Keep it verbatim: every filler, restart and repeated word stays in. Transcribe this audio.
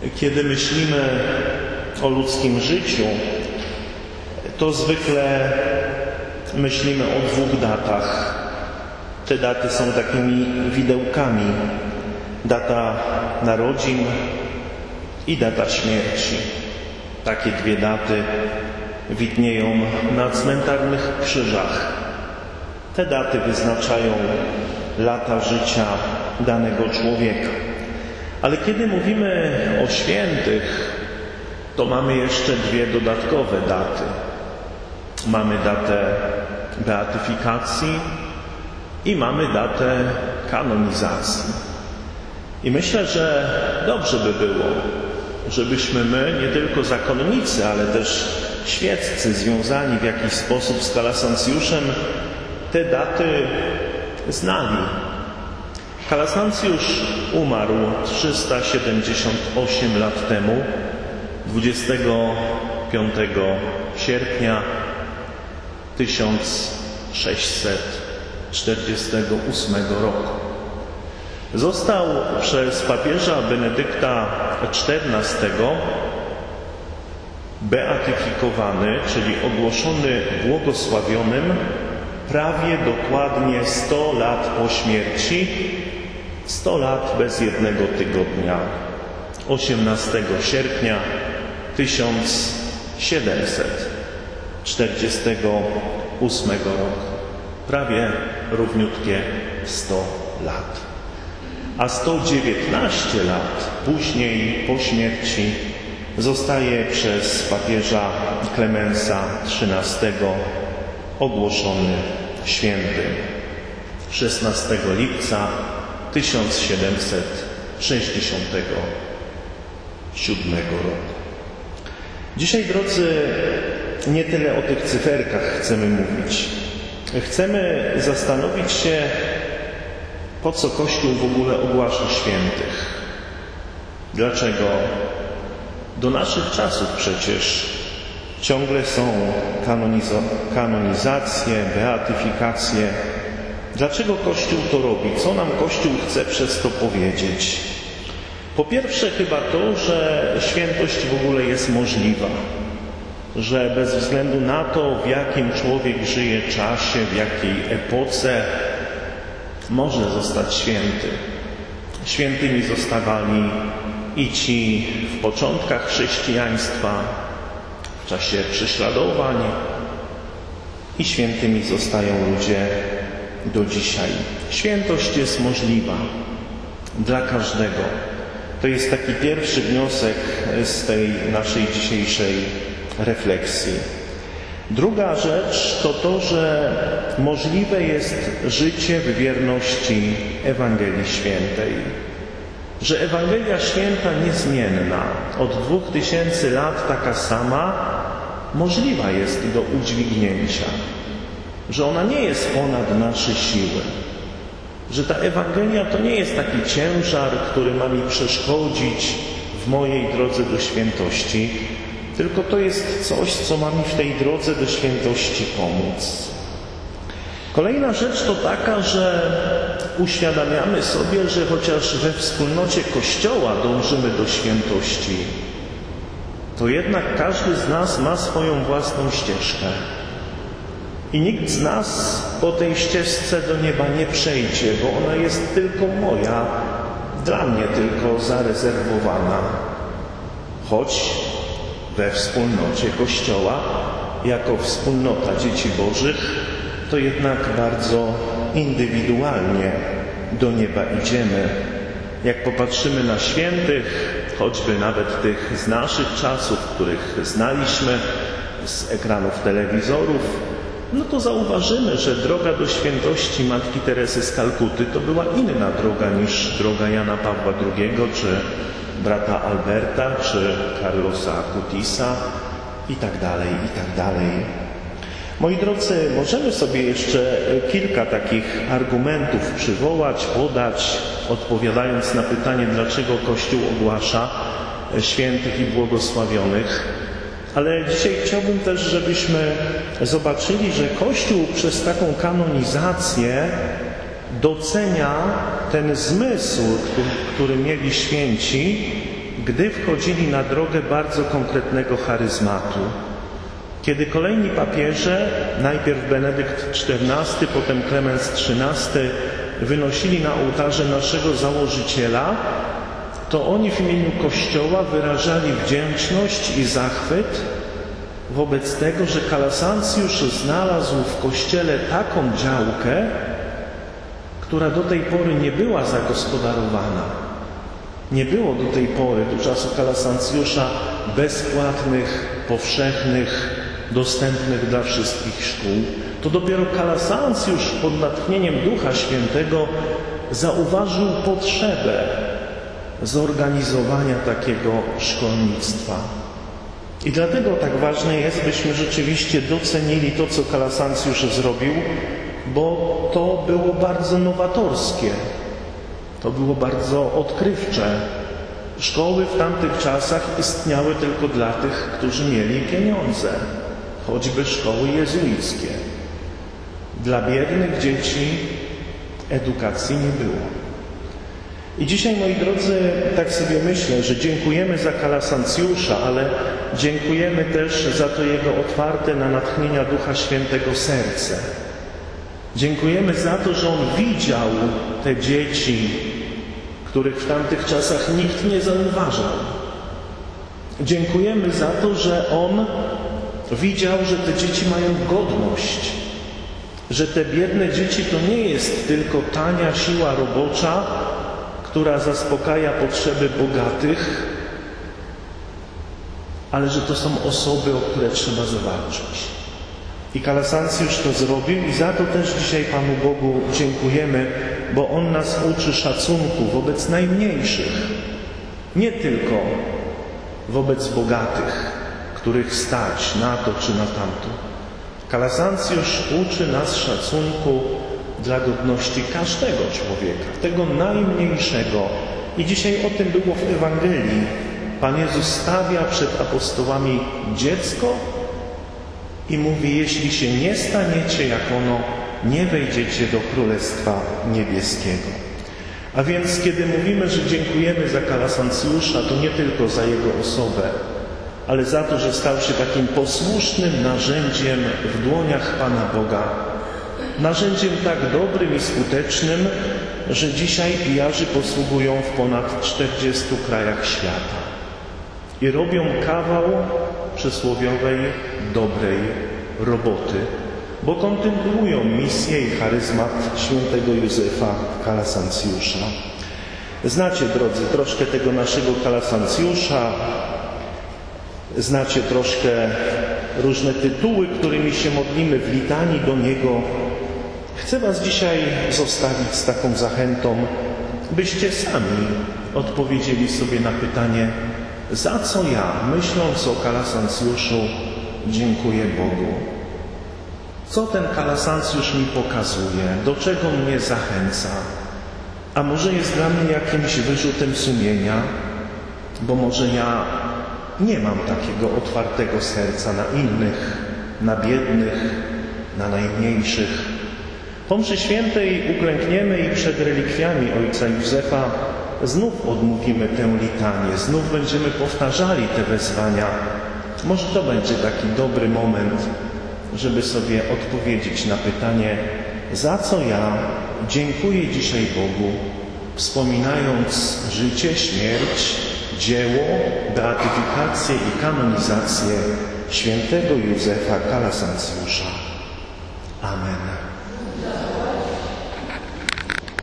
Kiedy myślimy o ludzkim życiu, to zwykle myślimy o dwóch datach. Te daty są takimi widełkami. Data narodzin i data śmierci. Takie dwie daty widnieją na cmentarnych krzyżach. Te daty wyznaczają lata życia danego człowieka. Ale kiedy mówimy o świętych, to mamy jeszcze dwie dodatkowe daty. Mamy datę beatyfikacji i mamy datę kanonizacji. I myślę, że dobrze by było, żebyśmy my, nie tylko zakonnicy, ale też świeccy, związani w jakiś sposób z Kalasancjuszem, te daty znali. Kalasancjusz umarł trzysta siedemdziesiąt osiem lat temu, dwudziestego piątego sierpnia tysiąc sześćset czterdziestego ósmego roku. Został przez papieża Benedykta czternastego beatyfikowany, czyli ogłoszony błogosławionym prawie dokładnie sto lat po śmierci, sto lat bez jednego tygodnia, osiemnastego sierpnia tysiąc siedemset czterdziestego ósmego roku. Prawie równiutkie sto lat. A sto dziewiętnaście lat później, po śmierci, zostaje przez papieża Klemensa trzynastego ogłoszony świętym szesnastego lipca tysiąc siedemset sześćdziesiątego siódmego roku. Dzisiaj, drodzy, nie tyle o tych cyferkach chcemy mówić. Chcemy zastanowić się, po co Kościół w ogóle ogłasza świętych. Dlaczego? Do naszych czasów przecież ciągle są kanonizo- kanonizacje, beatyfikacje. Dlaczego Kościół to robi? Co nam Kościół chce przez to powiedzieć? Po pierwsze chyba to, że świętość w ogóle jest możliwa. Że bez względu na to, w jakim człowiek żyje czasie, w jakiej epoce, może zostać święty. Świętymi zostawali i ci w początkach chrześcijaństwa, w czasie prześladowań, i świętymi zostają ludzie do dzisiaj. Świętość jest możliwa dla każdego. To jest taki pierwszy wniosek z tej naszej dzisiejszej refleksji. Druga rzecz to to, że możliwe jest życie w wierności Ewangelii Świętej. Że Ewangelia Święta niezmienna, od dwóch tysięcy lat taka sama, możliwa jest do udźwignięcia. Że ona nie jest ponad nasze siły. Że ta Ewangelia to nie jest taki ciężar, który ma mi przeszkodzić w mojej drodze do świętości, tylko to jest coś, co ma mi w tej drodze do świętości pomóc. Kolejna rzecz to taka, że uświadamiamy sobie, że chociaż we wspólnocie Kościoła dążymy do świętości, to jednak każdy z nas ma swoją własną ścieżkę. I nikt z nas po tej ścieżce do nieba nie przejdzie, bo ona jest tylko moja, dla mnie tylko zarezerwowana. Choć we wspólnocie Kościoła, jako wspólnota dzieci Bożych, to jednak bardzo indywidualnie do nieba idziemy. Jak popatrzymy na świętych, choćby nawet tych z naszych czasów, których znaliśmy z ekranów telewizorów, no to zauważymy, że droga do świętości Matki Teresy z Kalkuty to była inna droga niż droga Jana Pawła drugiego, czy brata Alberta, czy Carlosa Acutisa i tak dalej, i tak dalej. Moi drodzy, możemy sobie jeszcze kilka takich argumentów przywołać, podać, odpowiadając na pytanie, dlaczego Kościół ogłasza świętych i błogosławionych. Ale dzisiaj chciałbym też, żebyśmy zobaczyli, że Kościół przez taką kanonizację docenia ten zmysł, który, który mieli święci, gdy wchodzili na drogę bardzo konkretnego charyzmatu. Kiedy kolejni papieże, najpierw Benedykt czternasty, potem Klemens trzynasty, wynosili na ołtarze naszego założyciela, to oni w imieniu Kościoła wyrażali wdzięczność i zachwyt wobec tego, że Kalasancjusz znalazł w Kościele taką działkę, która do tej pory nie była zagospodarowana. Nie było do tej pory, do czasu Kalasancjusza, bezpłatnych, powszechnych, dostępnych dla wszystkich szkół. To dopiero Kalasancjusz pod natchnieniem Ducha Świętego zauważył potrzebę zorganizowania takiego szkolnictwa. I dlatego tak ważne jest, byśmy rzeczywiście docenili to, co Kalasancjusz zrobił, bo to było bardzo nowatorskie. To było bardzo odkrywcze. Szkoły w tamtych czasach istniały tylko dla tych, którzy mieli pieniądze, choćby szkoły jezuickie. Dla biednych dzieci edukacji nie było. I dzisiaj, moi drodzy, tak sobie myślę, że dziękujemy za Kalasancjusza, ale dziękujemy też za to jego otwarte na natchnienia Ducha Świętego serce. Dziękujemy za to, że on widział te dzieci, których w tamtych czasach nikt nie zauważał. Dziękujemy za to, że on widział, że te dzieci mają godność, że te biedne dzieci to nie jest tylko tania siła robocza, która zaspokaja potrzeby bogatych, ale że to są osoby, o które trzeba zawalczyć. I Kalasancjusz to zrobił i za to też dzisiaj Panu Bogu dziękujemy, bo On nas uczy szacunku wobec najmniejszych, nie tylko wobec bogatych, których stać na to czy na tamto. Kalasancjusz uczy nas szacunku dla godności każdego człowieka, tego najmniejszego. I dzisiaj o tym było w Ewangelii. Pan Jezus stawia przed apostołami dziecko i mówi: jeśli się nie staniecie jak ono, nie wejdziecie do Królestwa Niebieskiego. A więc kiedy mówimy, że dziękujemy za Kalasancjusza, to nie tylko za jego osobę, ale za to, że stał się takim posłusznym narzędziem w dłoniach Pana Boga. Narzędziem tak dobrym i skutecznym, że dzisiaj pijarzy posługują w ponad czterdziestu krajach świata. I robią kawał przysłowiowej, dobrej roboty, bo kontynuują misję i charyzmat świętego Józefa Kalasancjusza. Znacie, drodzy, troszkę tego naszego Kalasancjusza, znacie troszkę różne tytuły, którymi się modlimy w litanii do Niego. Chcę Was dzisiaj zostawić z taką zachętą, byście sami odpowiedzieli sobie na pytanie, za co ja, myśląc o Kalasancjuszu, dziękuję Bogu. Co ten Kalasancjusz mi pokazuje? Do czego mnie zachęca? A może jest dla mnie jakimś wyrzutem sumienia? Bo może ja nie mam takiego otwartego serca na innych, na biednych, na najmniejszych. Po mszy świętej uklękniemy i przed relikwiami ojca Józefa znów odmówimy tę litanię, znów będziemy powtarzali te wezwania. Może to będzie taki dobry moment, żeby sobie odpowiedzieć na pytanie, za co ja dziękuję dzisiaj Bogu, wspominając życie, śmierć, dzieło, beatyfikację i kanonizację świętego Józefa Kalasancjusza. Amen.